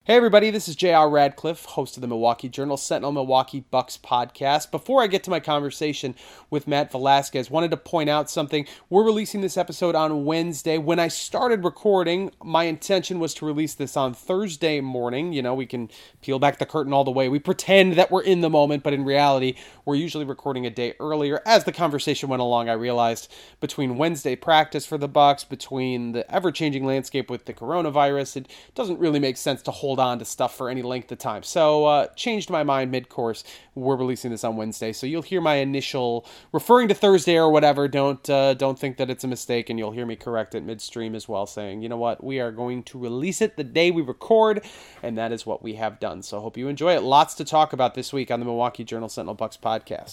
Hey everybody, this is J.R. Radcliffe, host of the Milwaukee Journal Sentinel Milwaukee Bucks podcast. Before I get to my conversation with Matt Velasquez, wanted to point out something. We're releasing this episode on Wednesday. When I started recording, my intention was to release this on Thursday morning. You know, we can peel back the curtain all the way. We pretend that we're in the moment, but in reality, we're usually recording a day earlier. As the conversation went along, I realized between Wednesday practice for the Bucks, between the ever-changing landscape with the coronavirus, it doesn't really make sense to hold on to stuff for any length of time. So changed my mind mid-course. We're releasing this on Wednesday, so you'll hear my initial referring to Thursday or whatever. Don't think that it's a mistake, and you'll hear me correct it midstream as well, saying, you know what, we are going to release it the day we record, and that is what we have done. So I hope you enjoy it. Lots to talk about this week on the Milwaukee Journal Sentinel Bucks podcast.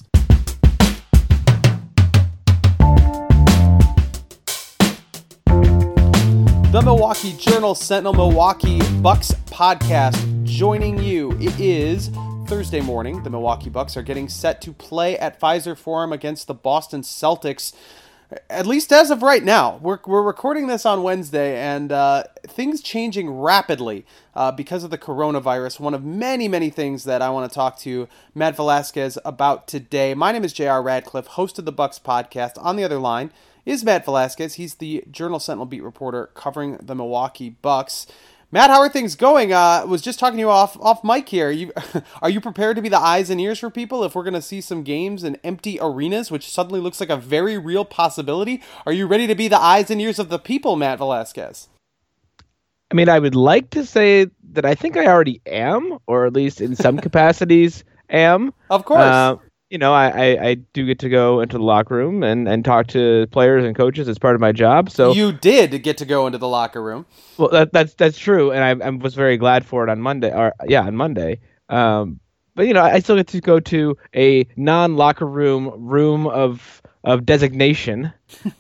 The Milwaukee Journal Sentinel Milwaukee Bucks podcast joining you. It is Thursday morning. The Milwaukee Bucks are getting set to play at Pfizer Forum against the Boston Celtics, at least as of right now. We're recording this on Wednesday, and things changing rapidly because of the coronavirus. One of many, many things that I want to talk to Matt Velasquez about today. My name is J.R. Radcliffe, host of the Bucks podcast. On the other line is Matt Velasquez. He's the Journal Sentinel beat reporter covering the Milwaukee Bucks. Matt, how are things going? Was just talking to you off mic here. Are you prepared to be the eyes and ears for people if we're going to see some games in empty arenas, which suddenly looks like a very real possibility? Are you ready to be the eyes and ears of the people, Matt Velasquez? I mean, I would like to say that I think I already am, or at least in some capacities am. Of course. I do get to go into the locker room and talk to players and coaches as part of my job. So you did get to go into the locker room. Well, that's true, and I was very glad for it on Monday. On Monday. But I still get to go to a non-locker room of designation.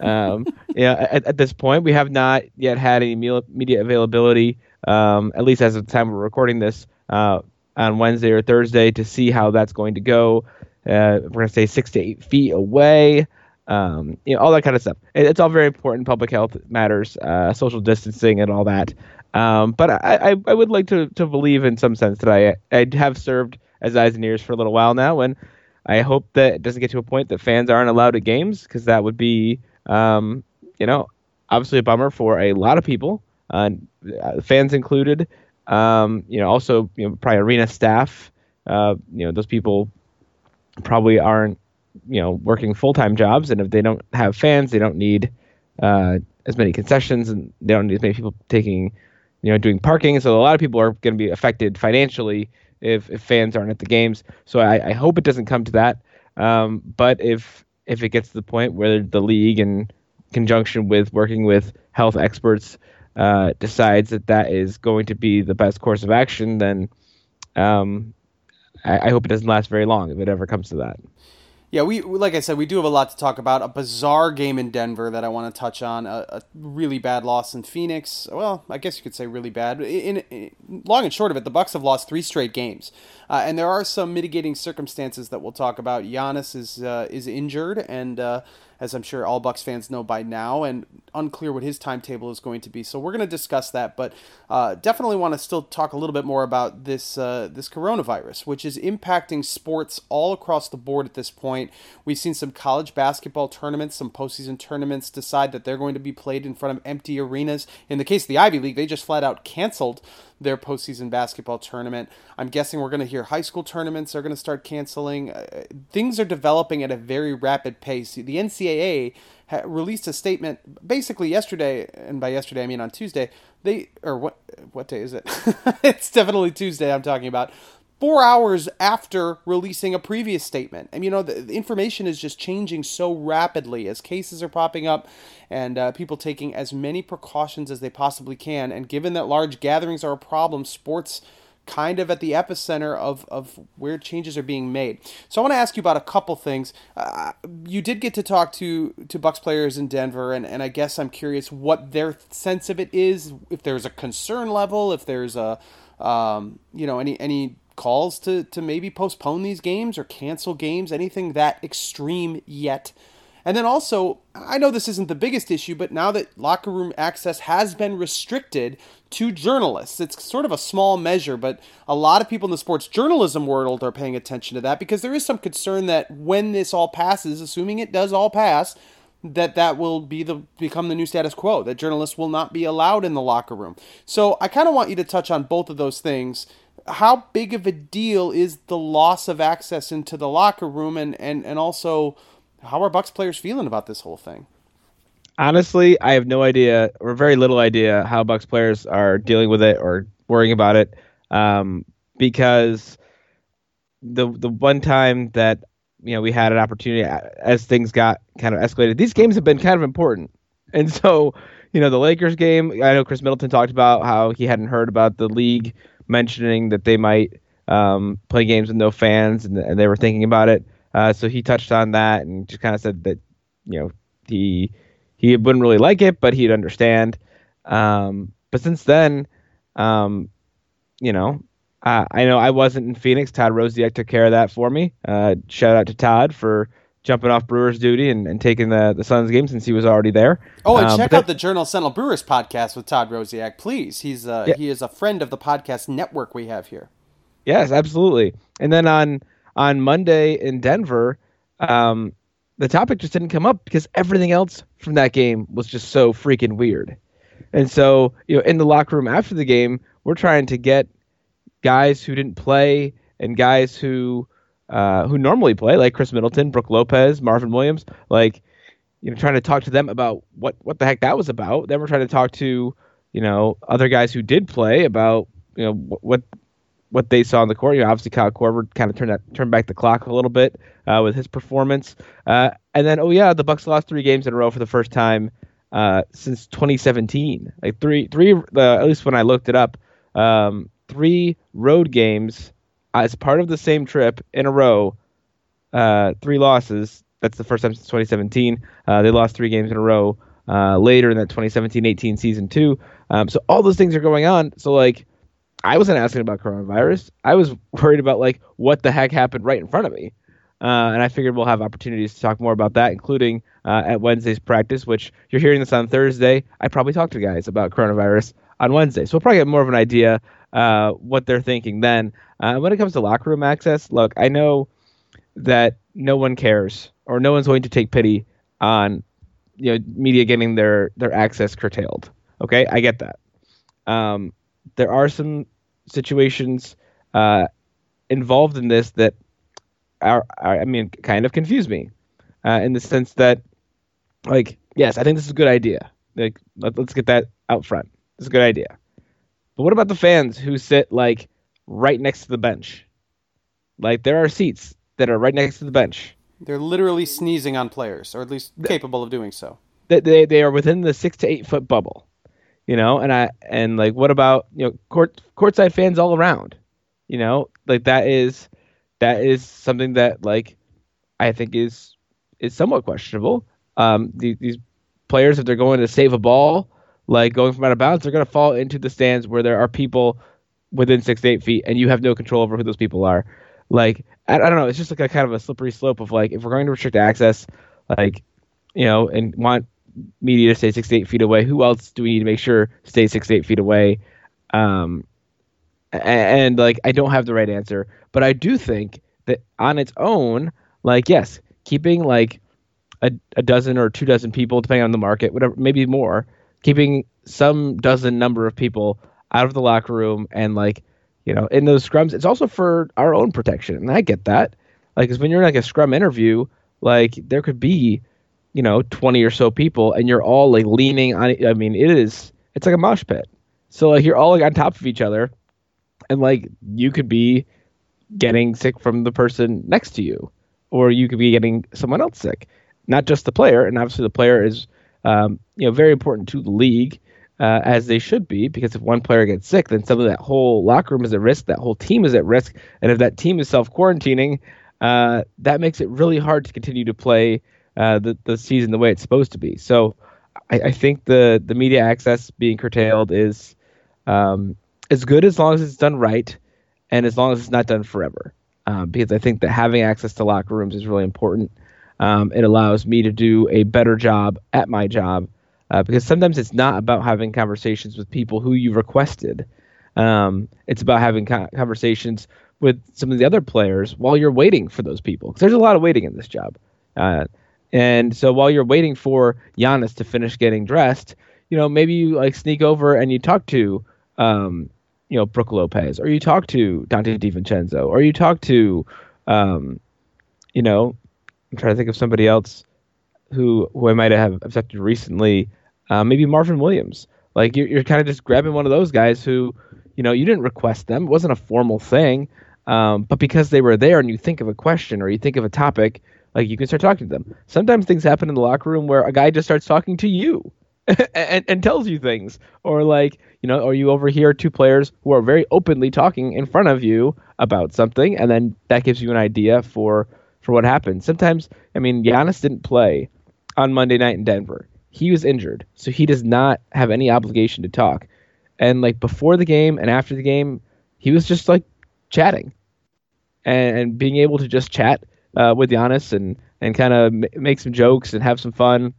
At this point, we have not yet had any media availability, at least as of the time we're recording this on Wednesday or Thursday, to see how that's going to go. We're going to stay 6 to 8 feet away, all that kind of stuff. It's all very important. Public health matters, social distancing and all that. But I would like to believe in some sense that I have served as eyes and ears for a little while now, and I hope that it doesn't get to a point that fans aren't allowed at games, because that would be, obviously a bummer for a lot of people, fans included. Also, probably arena staff. Those people probably aren't, working full-time jobs, and if they don't have fans, they don't need as many concessions, and they don't need as many people doing parking. So a lot of people are going to be affected financially if fans aren't at the games. So I hope it doesn't come to that. But if it gets to the point where the league, in conjunction with working with health experts, decides that is going to be the best course of action, then I hope it doesn't last very long if it ever comes to that. Yeah, like I said, we do have a lot to talk about. A bizarre game in Denver that I want to touch on. A really bad loss in Phoenix. Well, I guess you could say really bad. In long and short of it, the Bucks have lost 3 straight games, and there are some mitigating circumstances that we'll talk about. Giannis is injured, and as I'm sure all Bucks fans know by now, and unclear what his timetable is going to be. So we're going to discuss that, but definitely want to still talk a little bit more about this coronavirus, which is impacting sports all across the board at this point. We've seen some college basketball tournaments, some postseason tournaments decide that they're going to be played in front of empty arenas. In the case of the Ivy League, they just flat out canceled their postseason basketball tournament. I'm guessing we're going to hear high school tournaments are going to start canceling. Things are developing at a very rapid pace. The NCAA released a statement basically yesterday, and by yesterday I mean on Tuesday. What day is it? It's definitely Tuesday I'm talking about. 4 hours after releasing a previous statement. And, the information is just changing so rapidly as cases are popping up and people taking as many precautions as they possibly can. And given that large gatherings are a problem, sports kind of at the epicenter of where changes are being made. So I want to ask you about a couple things. You did get to talk to Bucks players in Denver, and I guess I'm curious what their sense of it is, if there's a concern level, if there's any calls to maybe postpone these games or cancel games, anything that extreme yet. And then also, I know this isn't the biggest issue, but now that locker room access has been restricted to journalists, it's sort of a small measure, but a lot of people in the sports journalism world are paying attention to that because there is some concern that when this all passes, assuming it does all pass, that will become the new status quo, that journalists will not be allowed in the locker room. So I kind of want you to touch on both of those things. How big of a deal is the loss of access into the locker room, and also how are Bucks players feeling about this whole thing? Honestly, I have no idea or very little idea how Bucks players are dealing with it or worrying about it, because the one time that we had an opportunity as things got kind of escalated. These games have been kind of important. And so, the Lakers game, I know Chris Middleton talked about how he hadn't heard about the league mentioning that they might play games with no fans, and they were thinking about it. So he touched on that and just kind of said that, he wouldn't really like it, but he'd understand. But since then, I know I wasn't in Phoenix. Todd Rosiak took care of that for me. Shout out to Todd for jumping off Brewers duty and taking the Suns game since he was already there. Oh, and check out the Journal Sentinel Brewers podcast with Todd Rosiak, please. He is a friend of the podcast network we have here. Yes, absolutely. And then on Monday in Denver, the topic just didn't come up because everything else from that game was just so freaking weird. And so, in the locker room after the game, we're trying to get guys who didn't play and guys who normally play, like Chris Middleton, Brooke Lopez, Marvin Williams, trying to talk to them about what the heck that was about. Then we're trying to talk to, other guys who did play about, what they saw on the court. Obviously Kyle Korver kind of turned back the clock a little bit with his performance. And then, the Bucks lost 3 games in a row for the first time since 2017. Like three, at least when I looked it up, 3 road games as part of the same trip in a row, 3 losses. That's the first time since 2017. They lost 3 games in a row later in that 2017-18 season too. So all those things are going on. So I wasn't asking about coronavirus. I was worried about what the heck happened right in front of me. And I figured we'll have opportunities to talk more about that, including at Wednesday's practice, which you're hearing this on Thursday. I probably talked to guys about coronavirus on Wednesday. So we'll probably get more of an idea what they're thinking then. When it comes to locker room access, look, I know that no one cares or no one's going to take pity on media getting their access curtailed. Okay, I get that. There are some situations involved in this that are kind of confuse me in the sense that, yes, I think this is a good idea. Let's get that out front. It's a good idea. But what about the fans who sit right next to the bench? There are seats that are right next to the bench. They're literally sneezing on players, or at least capable of doing so. They are within the 6 to 8 foot bubble, and what about courtside fans all around? That is something that I think is somewhat questionable. These players, if they're going to save a ball, going from out of bounds, they're going to fall into the stands where there are people within 6 to 8 feet, and you have no control over who those people are. I don't know. It's just a kind of a slippery slope of if we're going to restrict access, and want media to stay 6 to 8 feet away, who else do we need to make sure stays 6 to 8 feet away? And I don't have the right answer, but I do think that on its own, yes, keeping a dozen or 2 dozen people, depending on the market, whatever, maybe more, keeping some dozen number of people out of the locker room and in those scrums, it's also for our own protection. And I get that. Because when you're in a scrum interview, there could be, 20 or so people and you're all leaning on it. It's like a mosh pit. So you're all on top of each other and you could be getting sick from the person next to you, or you could be getting someone else sick, not just the player. And obviously the player is, very important to the league. As they should be, because if one player gets sick, then suddenly that whole locker room is at risk, that whole team is at risk, and if that team is self-quarantining, that makes it really hard to continue to play the season the way it's supposed to be. So I think the media access being curtailed is good as long as it's done right, and as long as it's not done forever, because I think that having access to locker rooms is really important. It allows me to do a better job at my job because sometimes it's not about having conversations with people who you requested. It's about having conversations with some of the other players while you're waiting for those people. 'Cause there's a lot of waiting in this job. And so while you're waiting for Giannis to finish getting dressed, maybe you like sneak over and you talk to, Brook Lopez, or you talk to Dante DiVincenzo, or you talk to, I'm trying to think of somebody else who I might have accepted recently, maybe Marvin Williams. Like you're kind of just grabbing one of those guys who, you didn't request them. It wasn't a formal thing. But because they were there and you think of a question or you think of a topic, like you can start talking to them. Sometimes things happen in the locker room where a guy just starts talking to you and tells you things, or or you overhear two players who are very openly talking in front of you about something, and then that gives you an idea for what happened. Sometimes, Giannis didn't play on Monday night in Denver. He was injured, so he does not have any obligation to talk. And before the game and after the game, he was just chatting and being able to just chat with Giannis and kind of make some jokes and have some fun.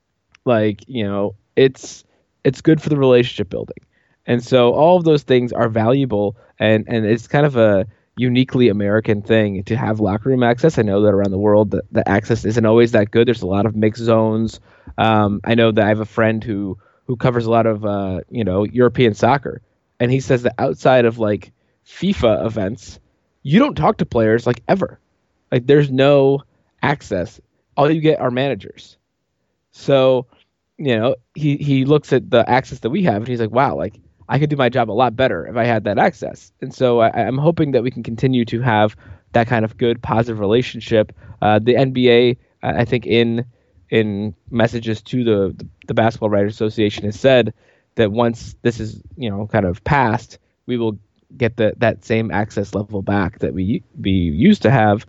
It's good for the relationship building. And so all of those things are valuable, and it's kind of a uniquely American thing to have locker room access. I know that around the world the access isn't always that good. There's a lot of mixed zones. I know that I have a friend who covers a lot of European soccer, and he says that outside of FIFA events, you don't talk to players ever. There's no access. All you get are managers. So, he looks at the access that we have and he's like, wow, I could do my job a lot better if I had that access. And so I'm hoping that we can continue to have that kind of good, positive relationship. The NBA, I think in messages to the Basketball Writers Association, has said that once this is, kind of passed, we will get that same access level back that we used to have.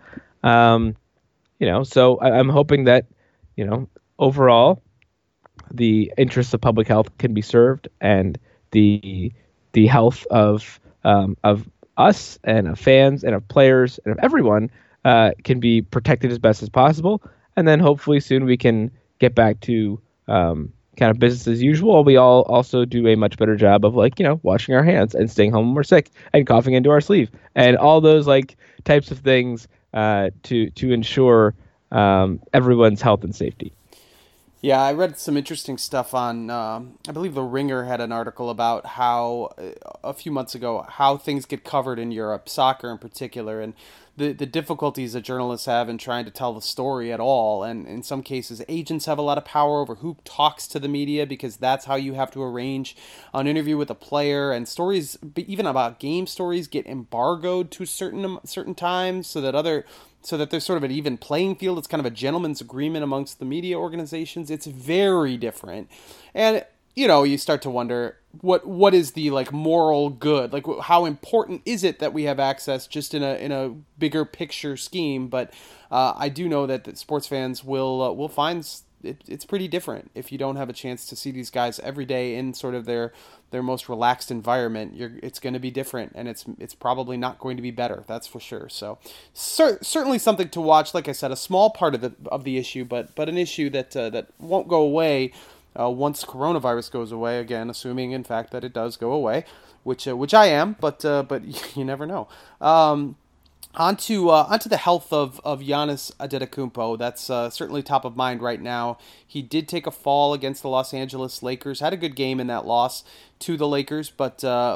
So I'm hoping that, overall, the interests of public health can be served, and the health of us and of fans and of players and of everyone can be protected as best as possible. And then hopefully soon we can get back to kind of business as usual. We all also do a much better job of washing our hands and staying home when we're sick and coughing into our sleeve and all those types of things to ensure everyone's health and safety. Yeah, I read some interesting stuff on, I believe The Ringer had an article about how, a few months ago, how things get covered in Europe, soccer in particular, and the difficulties that journalists have in trying to tell the story at all. And in some cases, agents have a lot of power over who talks to the media, because that's how you have to arrange an interview with a player. And stories, even about game stories, get embargoed to certain times so that there's sort of an even playing field. It's kind of a gentleman's agreement amongst the media organizations. It's very different. And, you start to wonder, what is the moral good? How important is it that we have access just in a bigger picture scheme? But I do know that sports fans will find it's pretty different if you don't have a chance to see these guys every day in sort of their most relaxed environment. It's going to be different, and it's probably not going to be better. That's for sure. So certainly something to watch. Like I said, a small part of the issue, but an issue that won't go away once coronavirus goes away. Again, assuming in fact that it does go away, which I am, but you never know. Onto the health of Giannis Antetokounmpo. That's certainly top of mind right now. He did take a fall against the Los Angeles Lakers. Had a good game in that loss to the Lakers, but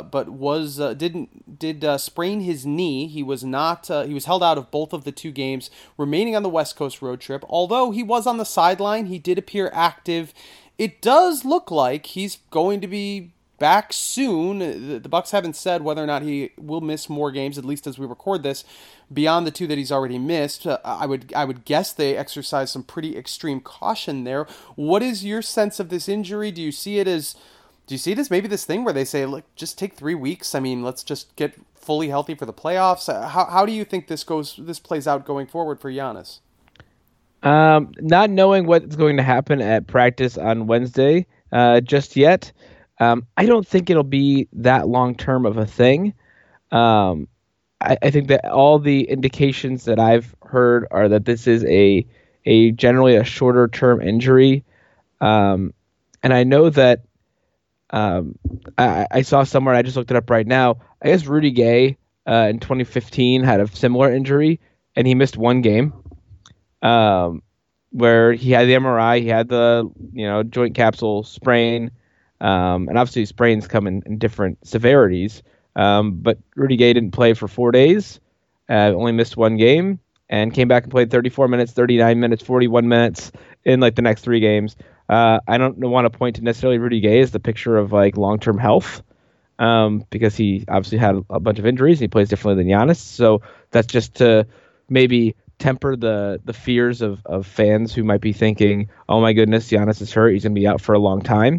did sprain his knee. He was not. He was held out of both of the two games remaining on the West Coast road trip. Although he was on the sideline, he did appear active. It does look like he's going to be back soon. The Bucks haven't said whether or not he will miss more games, at least as we record this, beyond the two that he's already missed. I would guess they exercise some pretty extreme caution there. What is your sense of this injury? Do you see it as maybe this thing where they say, look, just take 3 weeks? Let's just get fully healthy for the playoffs. How do you think this plays out going forward for Giannis? Not knowing what's going to happen at practice on Wednesday just yet. I don't think it'll be that long-term of a thing. I think that all the indications that I've heard are that this is a generally a shorter term injury. And I know that I saw somewhere, I just looked it up right now. I guess Rudy Gay in 2015 had a similar injury, and he missed one game where he had the MRI, he had the joint capsule sprain, and obviously sprains come in different severities. But Rudy Gay didn't play for 4 days, only missed one game, and came back and played 34 minutes, 39 minutes, 41 minutes in like the next 3 games. I don't want to point to necessarily Rudy Gay as the picture of like long-term health, because he obviously had a bunch of injuries. He plays differently than Giannis, so that's just to maybe temper the fears of fans who might be thinking, "Oh my goodness, Giannis is hurt. He's going to be out for a long time."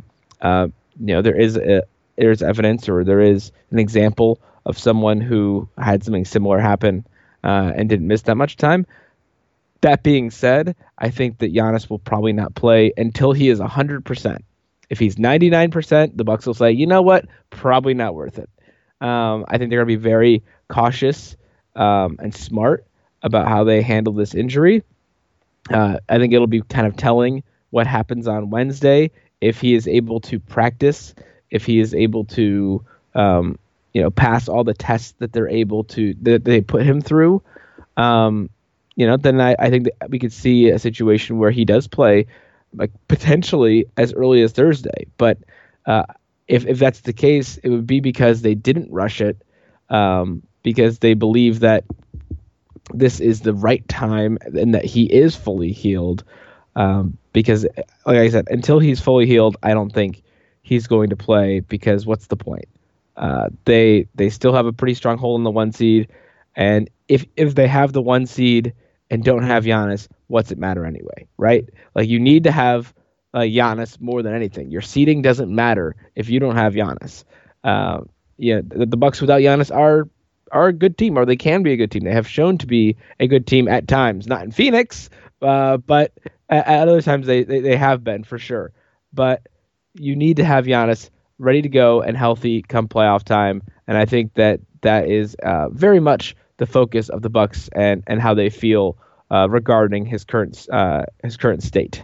There's evidence, or there is an example of someone who had something similar happen and didn't miss that much time. That being said, I think that Giannis will probably not play until he is 100%. If he's 99%, the Bucks will say, you know what, probably not worth it. I think they're going to be very cautious and smart about how they handle this injury. I think it'll be kind of telling what happens on Wednesday if he is able to practice, if he is able to pass all the tests that they put him through. Then I think that we could see a situation where he does play, like potentially as early as Thursday. But if that's the case, it would be because they didn't rush it, because they believe that this is the right time and that he is fully healed. Because, like I said, until he's fully healed, I don't think he's going to play, because what's the point? They still have a pretty strong hold in the 1 seed, and if they have the 1 seed and don't have Giannis, what's it matter anyway, right? Like, you need to have Giannis more than anything. Your seeding doesn't matter if you don't have Giannis. The Bucks without Giannis are a good team, or they can be a good team. They have shown to be a good team at times, not in Phoenix, but at other times they have been, for sure. But you need to have Giannis ready to go and healthy come playoff time, and I think that is very much the focus of the Bucks and how they feel regarding his current state.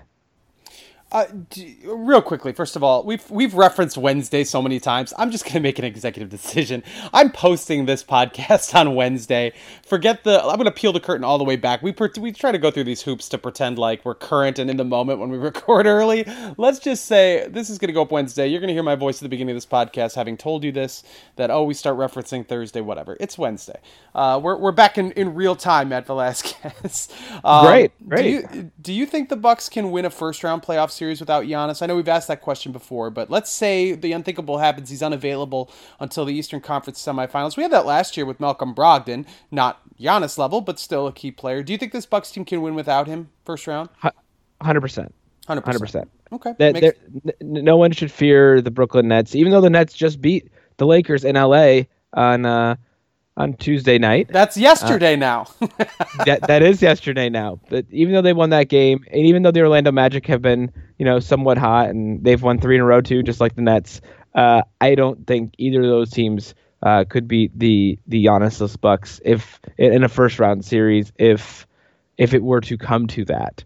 Real quickly, first of all, we've referenced Wednesday so many times. I'm just going to make an executive decision. I'm posting this podcast on Wednesday. I'm going to peel the curtain all the way back. We try to go through these hoops to pretend like we're current and in the moment when we record early. Let's just say this is going to go up Wednesday. You're going to hear my voice at the beginning of this podcast having told you this, that, we start referencing Thursday, whatever. It's Wednesday. We're back in real time, Matt Velasquez. Great. Do you think the Bucks can win a first-round playoff series without Giannis? I know we've asked that question before, but let's say the unthinkable happens. He's unavailable until the Eastern Conference semifinals. We had that last year with Malcolm Brogdon, not Giannis level, but still a key player. Do you think this Bucks team can win without him first round? 100%. 100%. Okay. No one should fear the Brooklyn Nets, even though the Nets just beat the Lakers in LA on Tuesday night. That's yesterday now. that is yesterday now. But even though they won that game, and even though the Orlando Magic have been, somewhat hot, and they've won 3 in a row too, just like the Nets, I don't think either of those teams could beat the Giannis-less Bucks if in a first round series if it were to come to that.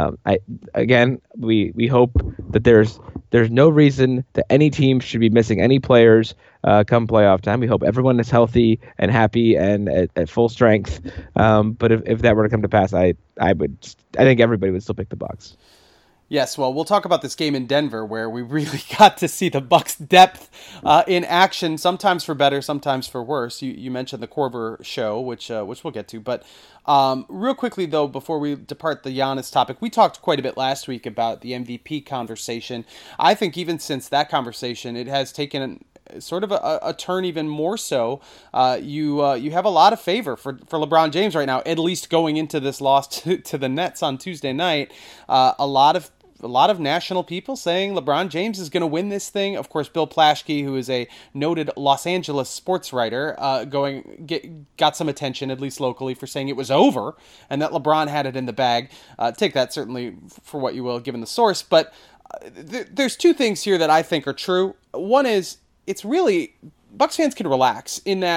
We hope that there's no reason that any team should be missing any players come playoff time. We hope everyone is healthy and happy and at full strength. But if that were to come to pass, I think everybody would still pick the Bucks. Yes, well, we'll talk about this game in Denver where we really got to see the Bucks' depth in action, sometimes for better, sometimes for worse. You mentioned the Korver show, which we'll get to. But real quickly, though, before we depart the Giannis topic, we talked quite a bit last week about the MVP conversation. I think even since that conversation, it has taken sort of a turn even more so. You have a lot of favor for LeBron James right now, at least going into this loss to the Nets on Tuesday night. A lot of national people saying LeBron James is going to win this thing. Of course, Bill Plaschke, who is a noted Los Angeles sports writer, got some attention, at least locally, for saying it was over and that LeBron had it in the bag. Take that certainly for what you will, given the source. But there's 2 things here that I think are true. One is, it's really, Bucks fans can relax in that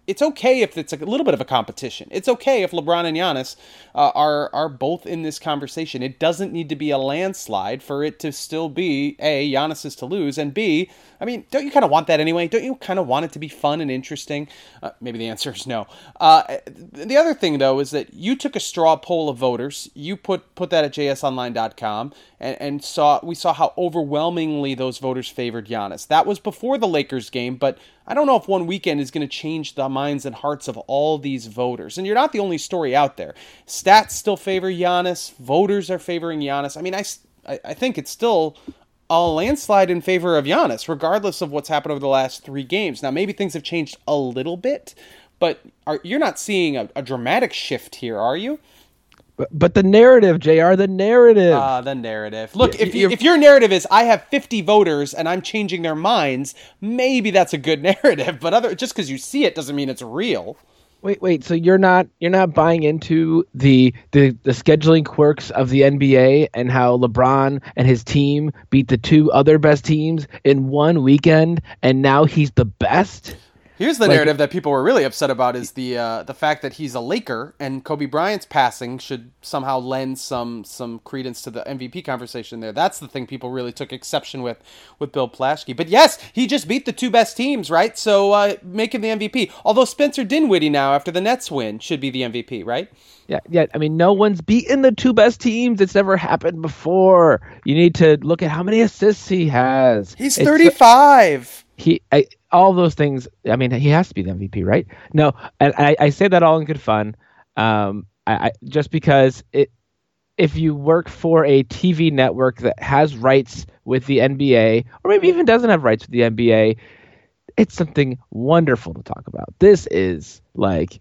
it's okay if it's a little bit of a competition. It's okay if LeBron and Giannis are both in this conversation. It doesn't need to be a landslide for it to still be A, Giannis is to lose, and B, I mean, don't you kind of want that anyway? Don't you kind of want it to be fun and interesting? Maybe the answer is no. The other thing, though, is that you took a straw poll of voters. You put that at jsonline.com, and we saw how overwhelmingly those voters favored Giannis. That was before the Lakers game, but I don't know if one weekend is going to change the minds and hearts of all these voters. And you're not the only story out there. Stats still favor Giannis. Voters are favoring Giannis. I mean, I think it's still a landslide in favor of Giannis, regardless of what's happened over the last 3 games. Now, maybe things have changed a little bit, but you're not seeing a dramatic shift here, are you? But the narrative, JR, the narrative. The narrative. Look, if your narrative is I have 50 voters and I'm changing their minds, maybe that's a good narrative. But just because you see it doesn't mean it's real. Wait. So you're not buying into the scheduling quirks of the NBA and how LeBron and his team beat the 2 other best teams in one weekend, and now he's the best? Here's the narrative that people were really upset about is the fact that he's a Laker and Kobe Bryant's passing should somehow lend some credence to the MVP conversation there. That's the thing people really took exception with Bill Plaschke. But yes, he just beat the 2 best teams, right? So make him the MVP. Although Spencer Dinwiddie now, after the Nets win, should be the MVP, right? Yeah. I mean, no one's beaten the 2 best teams. It's never happened before. You need to look at how many assists he has. He's 35. All those things. I mean, he has to be the MVP, right? No, and I say that all in good fun. I just because if you work for a TV network that has rights with the NBA, or maybe even doesn't have rights with the NBA, it's something wonderful to talk about. This is like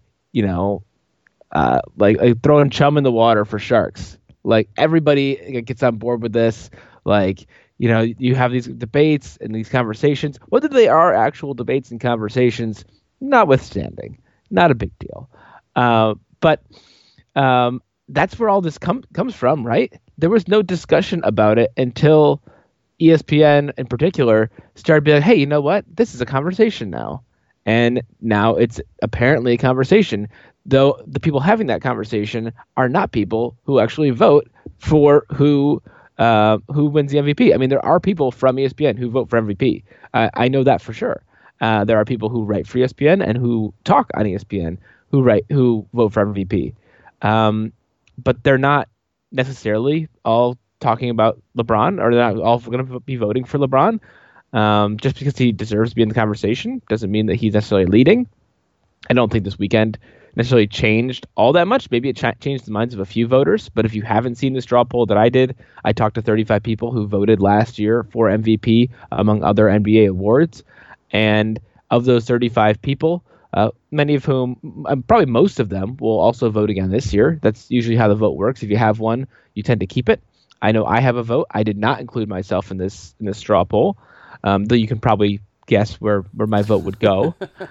throwing chum in the water for sharks. Like everybody gets on board with this. Like, you have these debates and these conversations, whether they are actual debates and conversations, notwithstanding, not a big deal. But that's where all this comes from, right? There was no discussion about it until ESPN in particular started being like, hey, you know what? This is a conversation now. And now it's apparently a conversation, though the people having that conversation are not people who actually vote for who wins the MVP. I mean, there are people from ESPN who vote for MVP. I know that for sure. There are people who write for ESPN and who talk on ESPN who vote for MVP. But they're not necessarily all talking about LeBron, or they're not all going to be voting for LeBron. Just because he deserves to be in the conversation doesn't mean that he's necessarily leading. I don't think this weekend necessarily changed all that much. Maybe it changed the minds of a few voters, but if you haven't seen the straw poll that I did, I talked to 35 people who voted last year for MVP among other NBA awards, and of those 35 people, many of whom, probably most of them, will also vote again this year. That's usually how the vote works. If you have one, you tend to keep it. I know I have a vote. I did not include myself in this straw poll, though you can probably guess where my vote would go.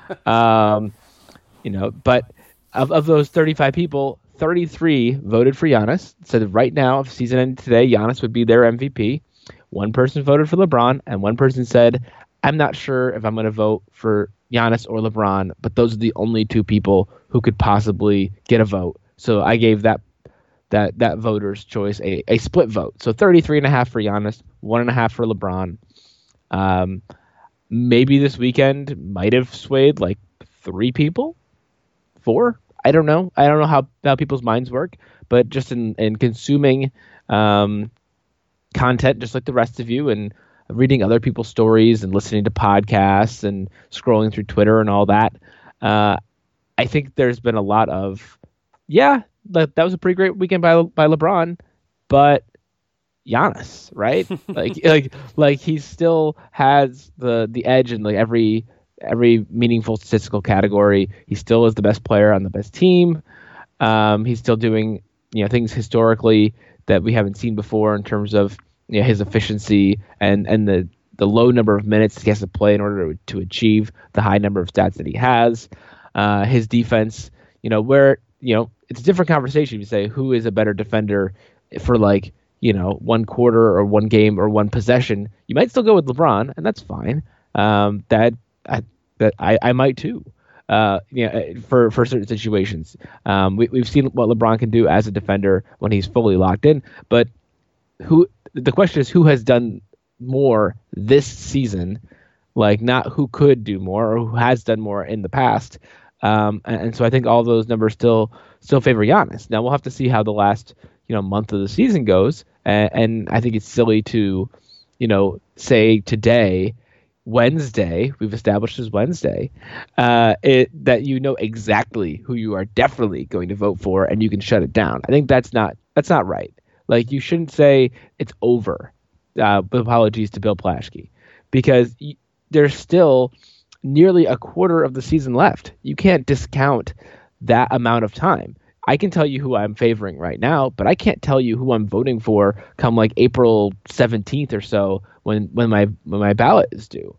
But of those 35 people, 33 voted for Giannis. Said right now, if the season ended today, Giannis would be their MVP. One person voted for LeBron, and one person said, I'm not sure if I'm going to vote for Giannis or LeBron, but those are the only 2 people who could possibly get a vote. So I gave that voter's choice a split vote. So 33.5 for Giannis, 1.5 for LeBron. Maybe this weekend might have swayed like 3 people, 4. I don't know. I don't know how people's minds work, but just in consuming content, just like the rest of you, and reading other people's stories and listening to podcasts and scrolling through Twitter and all that, I think there's been a lot of, that was a pretty great weekend by LeBron, but Giannis, right? like he still has the edge in like every meaningful statistical category. He still is the best player on the best team. He's still doing things historically that we haven't seen before in terms of his efficiency and the low number of minutes he has to play in order to achieve the high number of stats that he has. His defense, where it's a different conversation. You say who is a better defender for 1 quarter or 1 game or 1 possession. You might still go with LeBron, and that's fine. I might too. for certain situations. We've seen what LeBron can do as a defender when he's fully locked in. But the question is who has done more this season, like not who could do more or who has done more in the past. And so I think all those numbers still favor Giannis. Now we'll have to see how the last month of the season goes, and I think it's silly to say today, Wednesday, we've established as Wednesday, that exactly who you are definitely going to vote for, and you can shut it down. I think that's not right. Like, you shouldn't say it's over. Apologies to Bill Plaschke, because there's still nearly a quarter of the season left. You can't discount that amount of time. I can tell you who I'm favoring right now, but I can't tell you who I'm voting for come like April 17th or so when my ballot is due,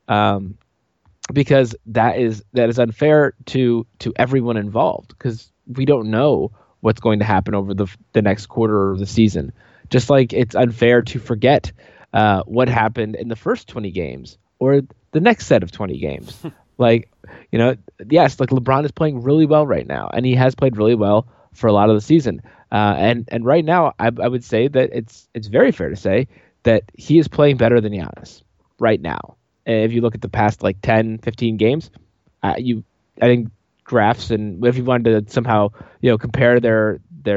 because that is unfair to everyone involved, because we don't know what's going to happen over the next quarter of the season. Just like it's unfair to forget what happened in the first 20 games or the next set of 20 games. Yes, like LeBron is playing really well right now, and he has played really well for a lot of the season. And right now, I would say that it's very fair to say that he is playing better than Giannis right now. And if you look at the past 10, 15 games, I think graphs, and if you wanted to somehow compare their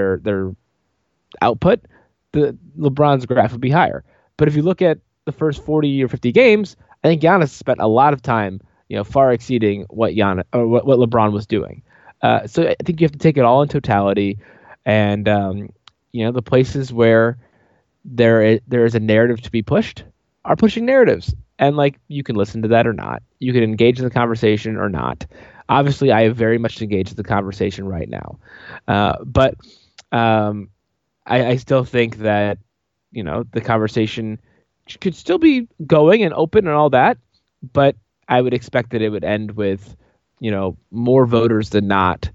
output, the LeBron's graph would be higher. But if you look at the first 40 or 50 games, I think Giannis spent a lot of time far exceeding what LeBron was doing. So I think you have to take it all in totality, and the places where there is a narrative to be pushed are pushing narratives, and you can listen to that or not. You can engage in the conversation or not. Obviously, I have very much engaged in the conversation right now, but I still think that the conversation could still be going and open and all that, but I would expect that it would end with, more voters than not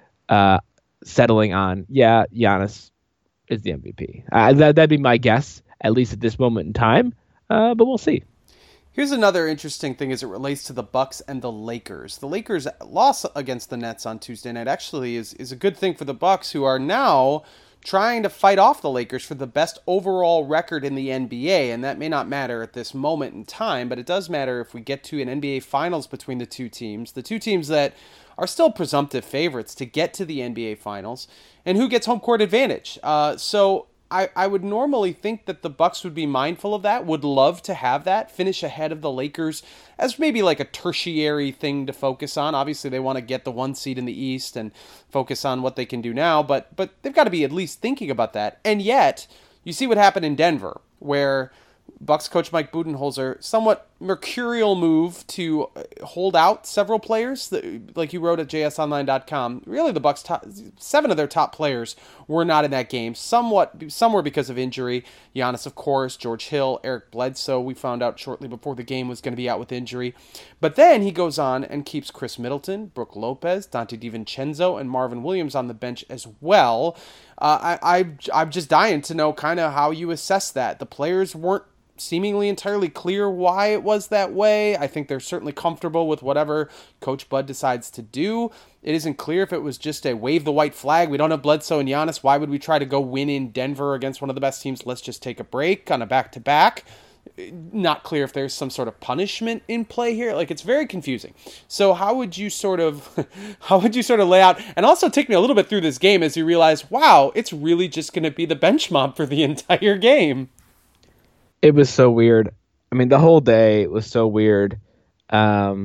settling on, Giannis is the MVP. That'd be my guess, at least at this moment in time, but we'll see. Here's another interesting thing as it relates to the Bucks and the Lakers. The Lakers' loss against the Nets on Tuesday night actually is a good thing for the Bucks, who are now trying to fight off the Lakers for the best overall record in the NBA, and that may not matter at this moment in time, but it does matter if we get to an NBA Finals between the two teams that are still presumptive favorites to get to the NBA Finals, and who gets home court advantage. So I would normally think that the Bucks would be mindful of that, would love to have that, finish ahead of the Lakers as maybe like a tertiary thing to focus on. Obviously, they want to get the 1 seed in the East and focus on what they can do now, but they've got to be at least thinking about that. And yet, you see what happened in Denver, where Bucks coach Mike Budenholzer, somewhat mercurial move to hold out several players, like he wrote at jsonline.com. Really, the Bucks' 7 of their top players were not in that game. Some were because of injury. Giannis, of course, George Hill, Eric Bledsoe. We found out shortly before the game was going to be out with injury. But then he goes on and keeps Chris Middleton, Brook Lopez, Dante DiVincenzo, and Marvin Williams on the bench as well. I'm just dying to know kind of how you assess that. The players weren't seemingly entirely clear why it was that way. I think they're certainly comfortable with whatever Coach Bud decides to do. It isn't clear if it was just a wave the white flag. We don't have Bledsoe and Giannis. Why would we try to go win in Denver against one of the best teams? Let's just take a break on a back-to-back. Not clear if there's some sort of punishment in play here. It's very confusing. So how would you sort of lay out, and also take me a little bit through this game as you realize, wow, it's really just going to be the bench mob for the entire game. It was so weird. I mean, the whole day was so weird. But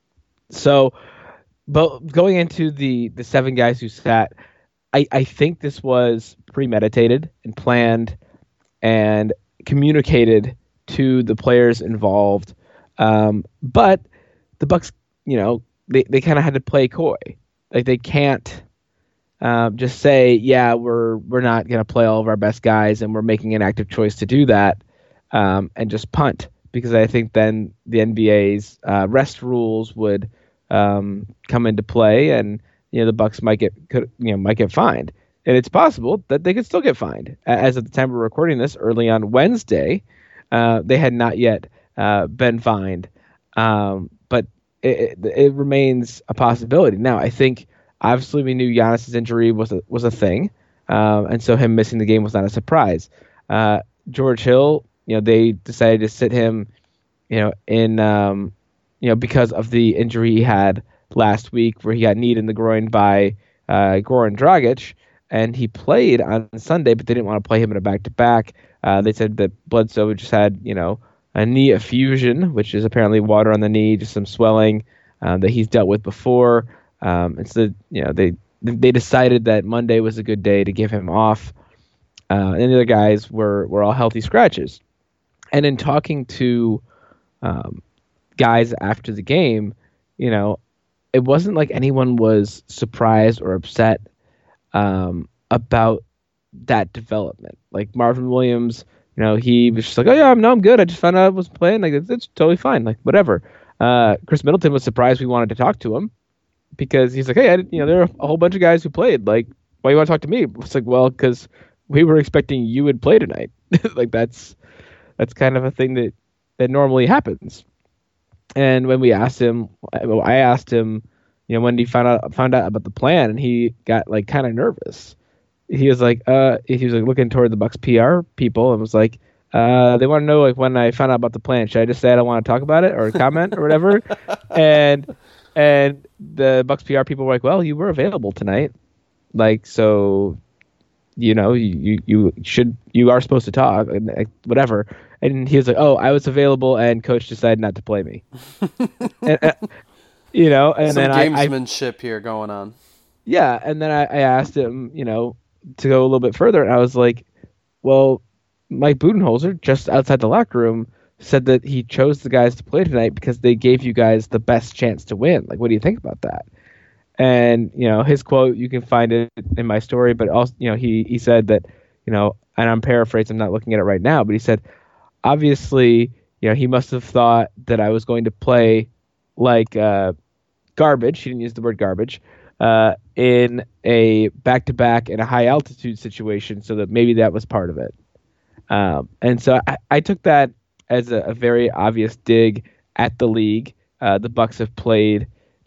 going into the 7 guys who sat, I think this was premeditated and planned and communicated to the players involved. But the Bucks, they kind of had to play coy. They can't just say, yeah, we're not going to play all of our best guys and we're making an active choice to do that. And just punt, because I think then the NBA's rest rules would come into play, and the Bucks might get fined, and it's possible that they could still get fined. As of the time we're recording this, early on Wednesday, they had not yet been fined, but it remains a possibility. Now, I think obviously we knew Giannis's injury was a thing, and so him missing the game was not a surprise. George Hill, they decided to sit him, in because of the injury he had last week, where he got kneed in the groin by Goran Dragic, and he played on Sunday, but they didn't want to play him in a back-to-back. They said that Bledsoe just had, a knee effusion, which is apparently water on the knee, just some swelling that he's dealt with before. And so, they decided that Monday was a good day to give him off. And the other guys were all healthy scratches. And in talking to guys after the game, it wasn't like anyone was surprised or upset about that development. Like Marvin Williams, he was just like, oh yeah, I'm good. I just found out I was playing. Like it's totally fine. Like whatever. Chris Middleton was surprised we wanted to talk to him because he's like, hey, there are a whole bunch of guys who played. Like, why do you want to talk to me? It's like, well, because we were expecting you would play tonight. Like that's kind of a thing that normally happens. And when we asked him, I asked him, when he found out about the plan, and he got like kind of nervous. He was like looking toward the Bucks PR people and was like, they want to know like when I found out about the plan. Should I just say I don't want to talk about it or comment or whatever? And the Bucks PR people were like, well, you were available tonight, like so, you are supposed to talk and whatever. And he was like, oh, I was available and coach decided not to play me. And some then gamesmanship here going on. Yeah, and then I asked him, to go a little bit further, and I was like, well, Mike Budenholzer, just outside the locker room, said that he chose the guys to play tonight because they gave you guys the best chance to win. Like, what do you think about that? And, his quote, you can find it in my story, but also, he said that, and I'm paraphrasing, I'm not looking at it right now, but he said, obviously, he must have thought that I was going to play like garbage. He didn't use the word garbage. In a back-to-back in a high-altitude situation, so that maybe that was part of it. And so I took that as a very obvious dig at the league. The Bucks have played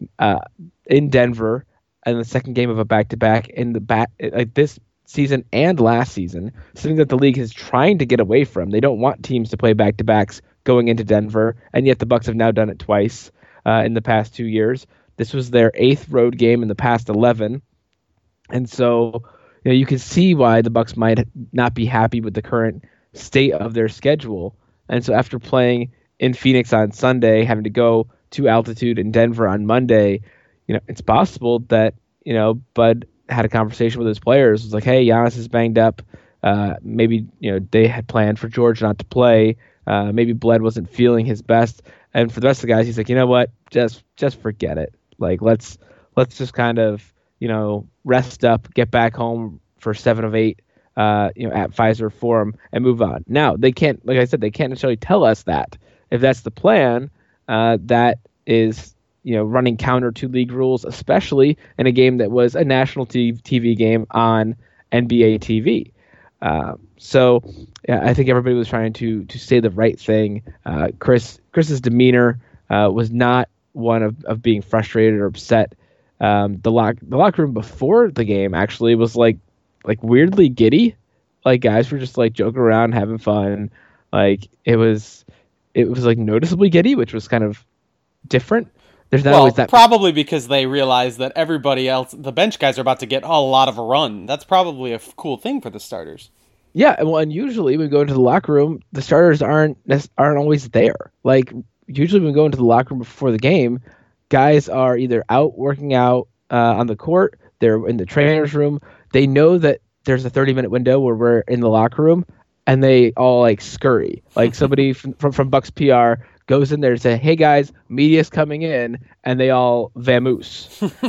in Denver in the second game of a back-to-back in the like this season and last season, something that the league is trying to get away from. They don't want teams to play back-to-backs going into Denver, and yet the Bucks have now done it twice in the past 2 years. This was their 8th road game in the past 11. And so, you can see why the Bucks might not be happy with the current state of their schedule. And so after playing in Phoenix on Sunday, having to go to altitude in Denver on Monday, it's possible that, Bud had a conversation with his players. It was like, hey, Giannis is banged up. Maybe, they had planned for George not to play. Maybe Bled wasn't feeling his best. And for the rest of the guys, he's like, you know what? Just forget it. Like, let's just kind of, rest up, get back home for 7 of 8, at Pfizer Forum and move on. Now, they can't, like I said, they can't necessarily tell us that. If that's the plan, that is, running counter to league rules, especially in a game that was a national TV game on NBA TV. So I think everybody was trying to say the right thing. Chris's demeanor was not one of being frustrated or upset. The locker room before the game actually was like weirdly giddy. Like guys were just like joking around, having fun. Like it was like noticeably giddy, which was kind of different. There's not always that. Probably because they realize that everybody else, the bench guys, are about to get a lot of a run. That's probably a cool thing for the starters. Yeah, well, and usually when we go into the locker room, the starters aren't always there. Like usually when we go into the locker room before the game, guys are either out working out on the court, they're in the trainer's room. They know that there's a 30-minute window where we're in the locker room, and they all like scurry. Like somebody from Bucks PR goes in there to say, "Hey guys, media's coming in," and they all vamoose.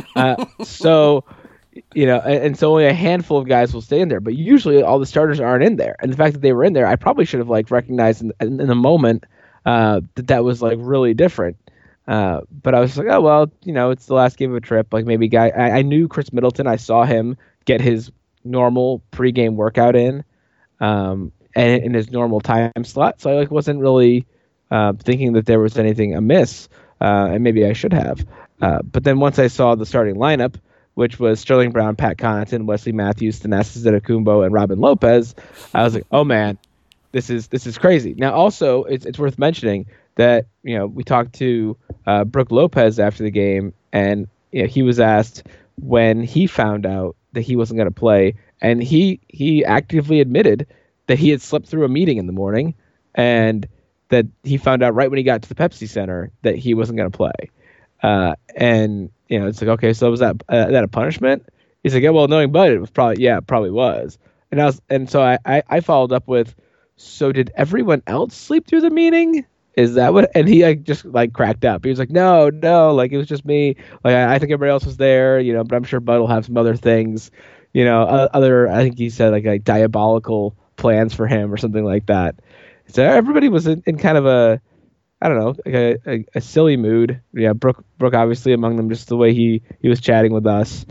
So. And so only a handful of guys will stay in there, but usually all the starters aren't in there. And the fact that they were in there, I probably should have recognized in the moment that was really different. But I was like, oh well, it's the last game of a trip. Like maybe I knew Chris Middleton. I saw him get his normal pregame workout in, and in his normal time slot. So I wasn't really thinking that there was anything amiss. and maybe I should have. But then once I saw the starting lineup, which was Sterling Brown, Pat Connaughton, Wesley Matthews, Thanasis Antetokounmpo, and Robin Lopez, I was like, oh man, this is crazy. Now, also, it's worth mentioning that we talked to Brook Lopez after the game, and he was asked when he found out that he wasn't going to play, and he actively admitted that he had slept through a meeting in the morning, and that he found out right when he got to the Pepsi Center that he wasn't going to play. And it's like, okay, so was that a punishment? He's like, yeah, well, knowing Bud, it was probably was. And so I followed up with, so did everyone else sleep through the meeting? Is that what? And he just cracked up. He was like, no, like it was just me. Like I think everybody else was there, but I'm sure Bud will have some other things, I think he said like diabolical plans for him or something like that. So everybody was in kind of a, I don't know, like a silly mood. Yeah, Brook obviously among them, just the way he was chatting with us.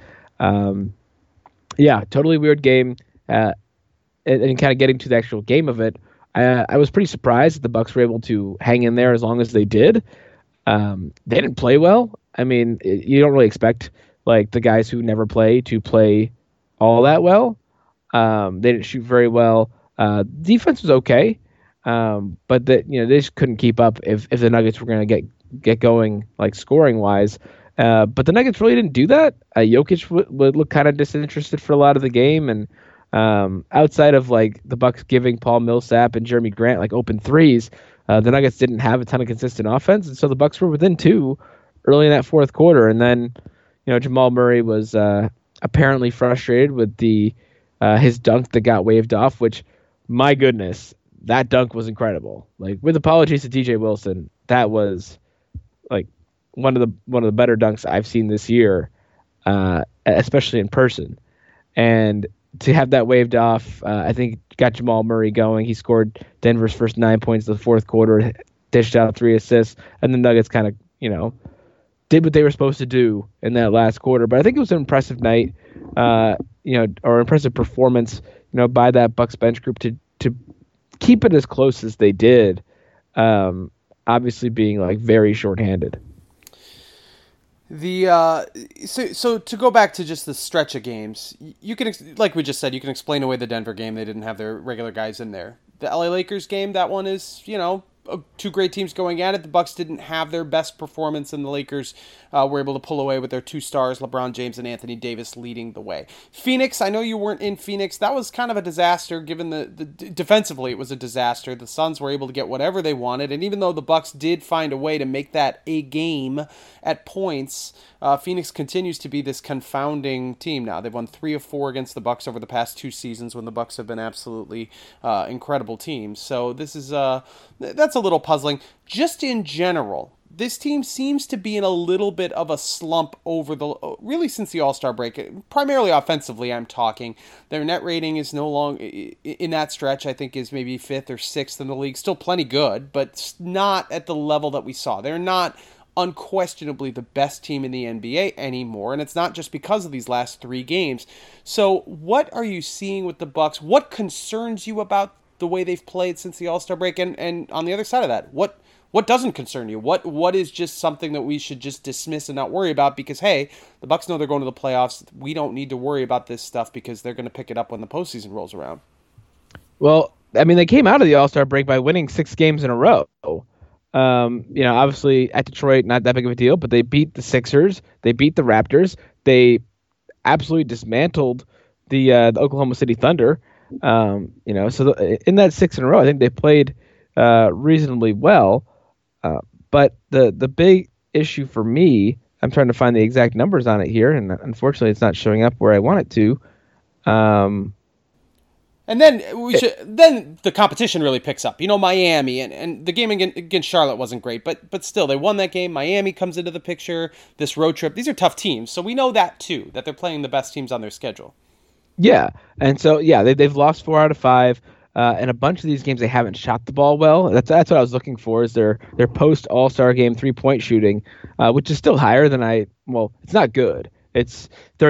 Yeah, totally weird game. And kind of getting to the actual game of it, I was pretty surprised that the Bucks were able to hang in there as long as they did. They didn't play well. I mean, you don't really expect like the guys who never play to play all that well. They didn't shoot very well. Defense was okay, but they just couldn't keep up if the Nuggets were going to get going like scoring wise. But the Nuggets really didn't do that. Jokic would look kind of disinterested for a lot of the game, and outside of like the Bucks giving Paul Millsap and Jeremy Grant like open threes, the Nuggets didn't have a ton of consistent offense, and so the Bucks were within 2 early in that fourth quarter, and then Jamal Murray was apparently frustrated with his dunk that got waved off, which, my goodness, that dunk was incredible. Like, with apologies to DJ Wilson, that was like one of the better dunks I've seen this year, especially in person. And to have that waved off, I think got Jamal Murray going. He scored Denver's first 9 points in the fourth quarter, dished out 3 assists, and the Nuggets kind of, did what they were supposed to do in that last quarter. But I think it was an impressive night, or impressive performance, by that Bucks bench group to keep it as close as they did, obviously being like very shorthanded. So to go back to just the stretch of games, you can, like we just said, you can explain away the Denver game. They didn't have their regular guys in there. The LA Lakers game, that one is, 2 great teams going at it. The Bucks didn't have their best performance, and the Lakers were able to pull away with their 2 stars, LeBron James and Anthony Davis, leading the way. Phoenix, I know you weren't in Phoenix. That was kind of a disaster, given the defensively it was a disaster. The Suns were able to get whatever they wanted, and even though the Bucks did find a way to make that a game at points, Phoenix continues to be this confounding team now. They've won 3 of 4 against the Bucks over the past 2 seasons, when the Bucks have been absolutely incredible teams. So this is that's a little puzzling. Just in general, this team seems to be in a little bit of a slump really since the All-Star break. Primarily offensively, I'm talking. Their net rating is no longer, in that stretch, I think is maybe 5th or 6th in the league. Still plenty good, but not at the level that we saw. They're not unquestionably the best team in the NBA anymore, and it's not just because of these last 3 games. So what are you seeing with the Bucks? What concerns you about the way they've played since the All-Star break? And on the other side of that, what doesn't concern you? What is just something that we should just dismiss and not worry about because, hey, the Bucks know they're going to the playoffs. We don't need to worry about this stuff because they're going to pick it up when the postseason rolls around. Well, I mean, they came out of the All-Star break by winning 6 games in a row. Obviously at Detroit, not that big of a deal, but they beat the Sixers. They beat the Raptors. They absolutely dismantled the Oklahoma City Thunder. So in that 6 in a row, I think they played reasonably well. But the big issue for me, I'm trying to find the exact numbers on it here, and unfortunately, it's not showing up where I want it to. And then then the competition really picks up. Miami and the game against Charlotte wasn't great, but still they won that game. Miami comes into the picture. This road trip, these are tough teams, so we know that too, that they're playing the best teams on their schedule. Yeah, and so they've lost 4 out of 5. And a bunch of these games they haven't shot the ball well. That's what I was looking for, is their post All-Star game 3-point shooting, which is still higher than it's not good. It's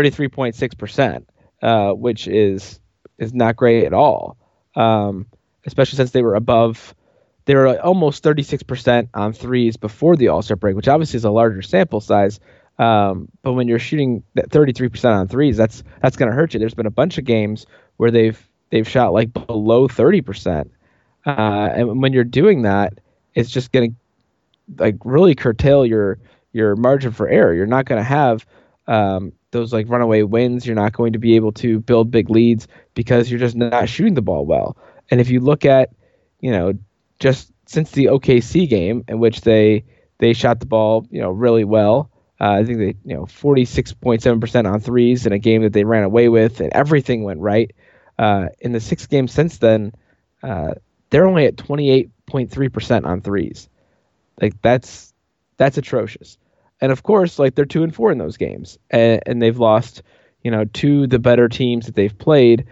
33.6%, which is not great at all. Especially since they were above they were almost 36% on threes before the All-Star break, which obviously is a larger sample size. But when you're shooting 33% on threes, that's going to hurt you. There's been a bunch of games where they've shot like below 30%, and when you're doing that, it's just going to like really curtail your margin for error. You're not going to have those like runaway wins. You're not going to be able to build big leads because you're just not shooting the ball well. And if you look at, just since the OKC game in which they shot the ball, really well. I think they, 46.7% on threes in a game that they ran away with, and everything went right. In the 6 games since then, they're only at 28.3% on threes. Like that's atrocious. And of course, like they're 2-4 in those games, and they've lost, to the better teams that they've played.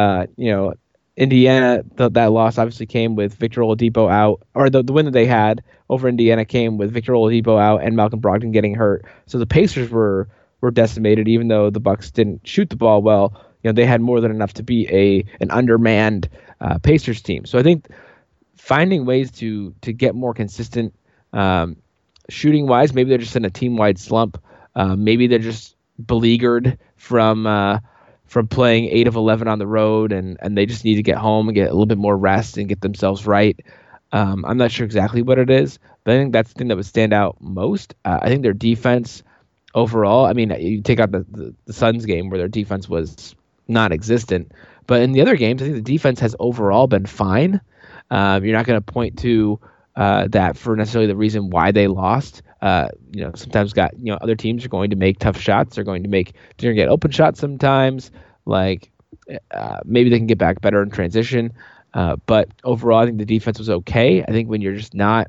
Indiana, that loss obviously came with Victor Oladipo out, or the win that they had over Indiana came with Victor Oladipo out and Malcolm Brogdon getting hurt. So the Pacers were decimated, even though the Bucks didn't shoot the ball well. They had more than enough to be an undermanned Pacers team. So I think finding ways to get more consistent shooting wise, maybe they're just in a team wide slump. Maybe they're just beleaguered from playing 8 of 11 on the road, and they just need to get home and get a little bit more rest and get themselves right. I'm not sure exactly what it is, but I think that's the thing that would stand out most. I think their defense overall, I mean, you take out the Suns game where their defense was non-existent, but in the other games, I think the defense has overall been fine. You're not going to point to that for necessarily the reason why they lost. Sometimes other teams are going to make tough shots. They're going to get open shots sometimes. Like maybe they can get back better in transition. But overall, I think the defense was okay. I think when you're just not,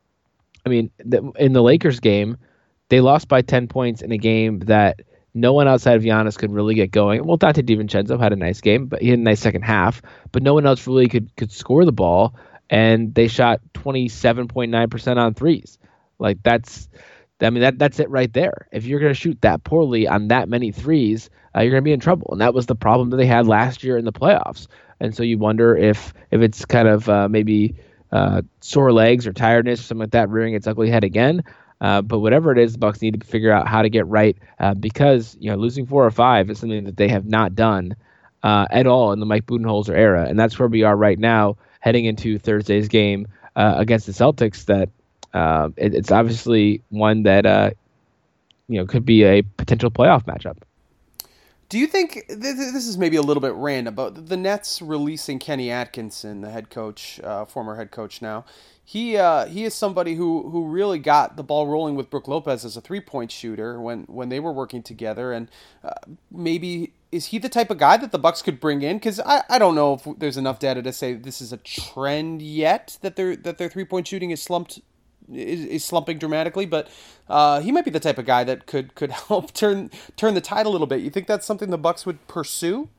in the Lakers game, they lost by 10 points in a game that no one outside of Giannis could really get going. Well, Dante DiVincenzo had a nice game, but he had a nice second half. But no one else really could score the ball, and they shot 27.9% on threes. Like that's it right there. If you're going to shoot that poorly on that many threes, you're going to be in trouble. And that was the problem that they had last year in the playoffs. And so you wonder if it's kind of maybe sore legs or tiredness or something like that rearing its ugly head again. But whatever it is, the Bucks need to figure out how to get right because losing 4 or 5 is something that they have not done at all in the Mike Budenholzer era, and that's where we are right now, heading into Thursday's game against the Celtics. That it's obviously one that could be a potential playoff matchup. Do you think this is maybe a little bit random, but the Nets releasing Kenny Atkinson, the head coach, former head coach now, he is somebody who really got the ball rolling with Brook Lopez as a 3-point shooter when they were working together, and maybe is he the type of guy that the Bucks could bring in? Because I don't know if there's enough data to say this is a trend yet that their 3-point shooting is slumping dramatically, but he might be the type of guy that could help turn the tide a little bit. You think that's something the Bucks would pursue?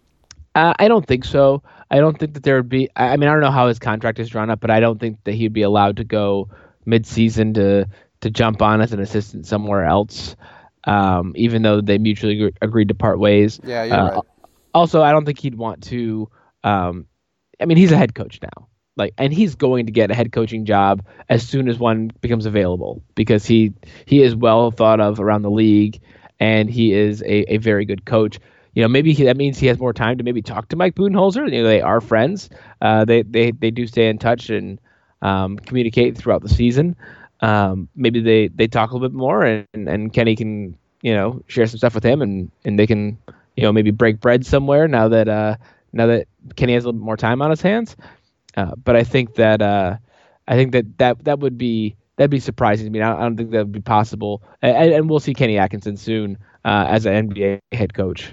I don't think so. I don't think that there would be. I don't know how his contract is drawn up, but I don't think that he'd be allowed to go mid-season to jump on as an assistant somewhere else, even though they mutually agreed to part ways. Yeah, you're right. Also, I don't think he'd want to. He's a head coach now. And he's going to get a head coaching job as soon as one becomes available because he is well thought of around the league, and he is a very good coach. Maybe that means he has more time to maybe talk to Mike Budenholzer. They are friends. They do stay in touch and communicate throughout the season. Maybe they talk a little bit more, and Kenny can share some stuff with him, and they can maybe break bread somewhere now that Kenny has a little bit more time on his hands. But I think that would be surprising to me. I don't think that would be possible. And we'll see Kenny Atkinson soon as an NBA head coach.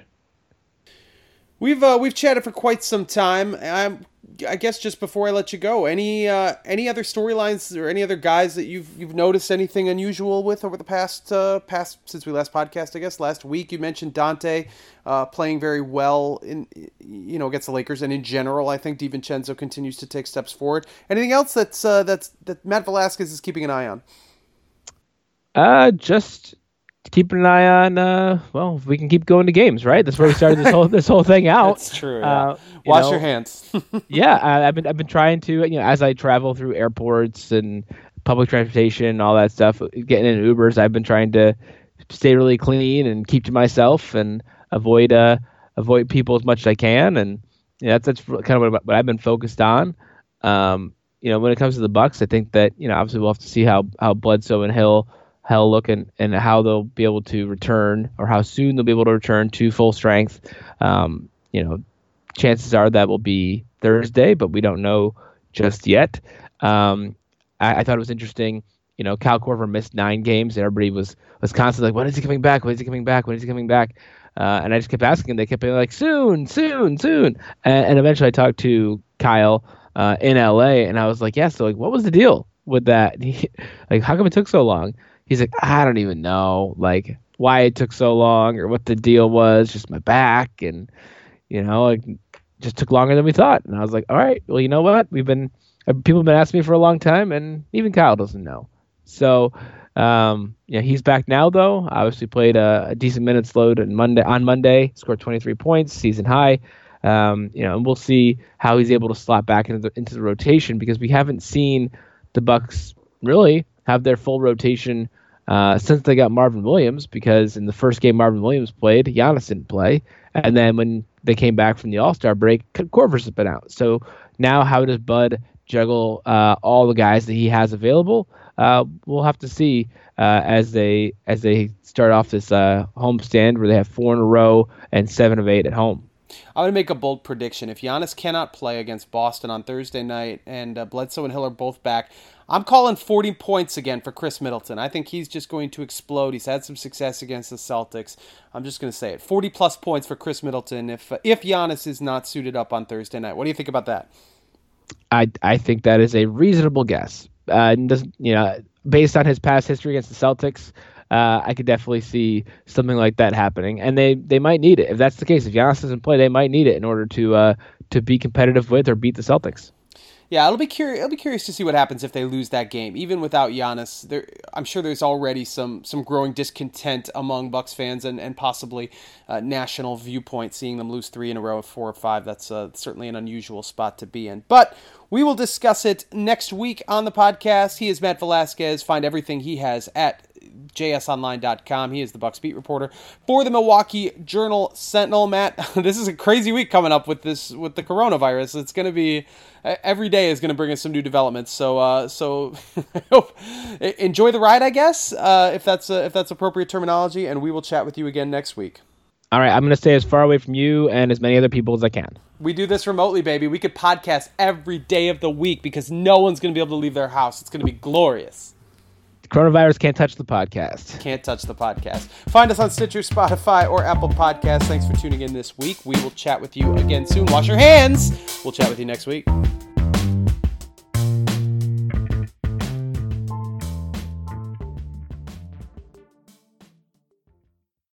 We've chatted for quite some time. I guess just before I let you go, any other storylines or any other guys that you've noticed anything unusual with over the past since we last podcast? I guess last week you mentioned Dante playing very well in against the Lakers, and in general, I think DiVincenzo continues to take steps forward. Anything else that Matt Velasquez is keeping an eye on? Just keeping an eye on. Well, if we can keep going to games, right? That's where we started this whole thing out. That's true. Yeah. Wash your hands. Yeah, I've been trying to, as I travel through airports and public transportation, all that stuff, getting in Ubers, I've been trying to stay really clean and keep to myself and avoid people as much as I can, and that's kind of what I've been focused on. When it comes to the Bucks, I think that obviously we'll have to see how Bledsoe and Hill look and how they'll be able to return, or how soon they'll be able to return to full strength. Chances are that will be Thursday, but we don't know just yet. I thought it was interesting. Cal Korver missed 9 games, and everybody was constantly like, "When is he coming back? When is he coming back? When is he coming back?" And I just kept asking. They kept being like, "Soon, soon, soon." And eventually, I talked to Kyle in LA, and I was like, "Yeah, so like, what was the deal with that? Like, how come it took so long?" He's like, "I don't even know, like, why it took so long or what the deal was. Just my back, and like, just took longer than we thought." And I was like, "All right, well, you know what? People have been asking me for a long time, and even Kyle doesn't know." So, he's back now, though. Obviously played a decent minutes load on Monday, scored 23 points, season high. And we'll see how he's able to slot back into the rotation, because we haven't seen the Bucks really have their full rotation since they got Marvin Williams, because in the first game Marvin Williams played, Giannis didn't play. And then when they came back from the All-Star break, Korver's has been out. So now how does Bud juggle all the guys that he has available? We'll have to see as they start off this homestand where they have 4 in a row and 7 of 8 at home. I'm going to make a bold prediction. If Giannis cannot play against Boston on Thursday night and Bledsoe and Hill are both back, I'm calling 40 points again for Chris Middleton. I think he's just going to explode. He's had some success against the Celtics. I'm just going to say it. 40-plus points for Chris Middleton if Giannis is not suited up on Thursday night. What do you think about that? I think that is a reasonable guess. Based on his past history against the Celtics, I could definitely see something like that happening, and they might need it. If that's the case, if Giannis doesn't play, they might need it in order to be competitive with or beat the Celtics. Yeah, I'll be curious to see what happens if they lose that game. Even without Giannis, I'm sure there's already some growing discontent among Bucks fans and possibly national viewpoint, seeing them lose 3 in a row of 4 or 5. That's certainly an unusual spot to be in. But we will discuss it next week on the podcast. He is Matt Velasquez. Find everything he has at jsonline.com. He is the Bucks beat reporter for the Milwaukee Journal-Sentinel. Matt, this is a crazy week coming up with the coronavirus. It's going to be every day is going to bring us some new developments. So enjoy the ride, I guess, if that's appropriate terminology, and we will chat with you again next week. All right, I'm going to stay as far away from you and as many other people as I can. We do this remotely, baby. We could podcast every day of the week because no one's going to be able to leave their house. It's going to be glorious. Coronavirus can't touch the podcast. Can't touch the podcast. Find us on Stitcher, Spotify, or Apple Podcasts. Thanks for tuning in this week. We will chat with you again soon. Wash your hands. We'll chat with you next week.